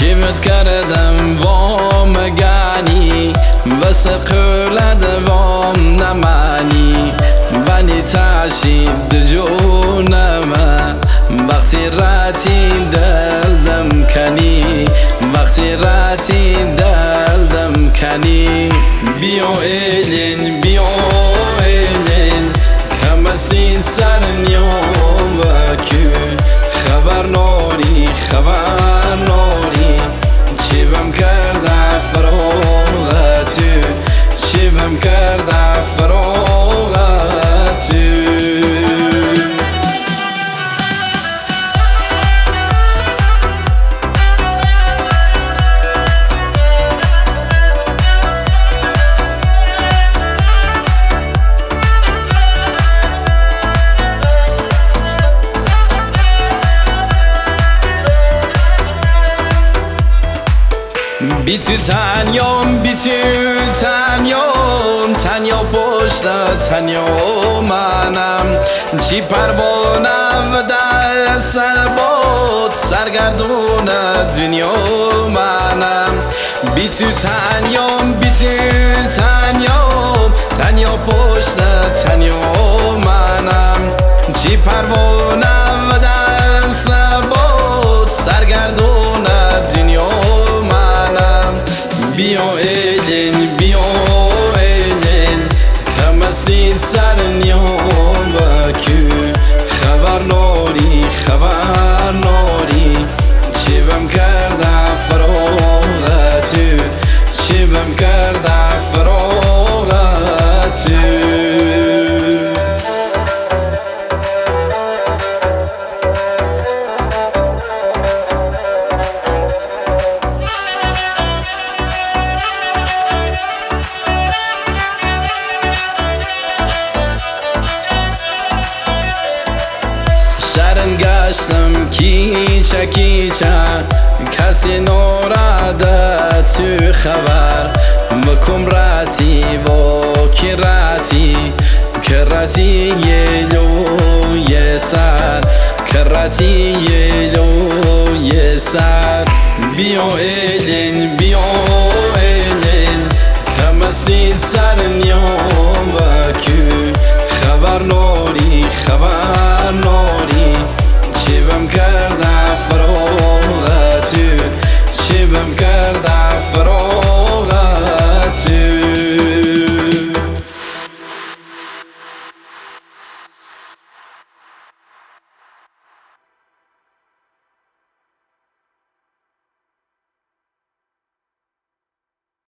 چیت کردم وام گانی واسه قلد وام نمانی بنی تشید جونم وقتی راتی دلدم کنی وقتی راتی دلدم کنی بیو ایلین کمسی سر نیوم وکی خبر نوری چیبم کرده فراغتی چیبم کرده فراغتی بی تو تنیا پشت تنیا منم چی پروانم و دست بود سرگردون دنیا منم بی تو تنیا پشت تنیا منم چی پروانم و دست بود سرگردون دنیا بیو ایلین کمسی سر نیام وکی خبر نوری چیبم کرده فراغتی چیبم کرده فراغتی شرن گشتم کیچه کسی نوراده تو خبر مکم راتی و کراتی یه سر کراتی یه سر بیو ایلین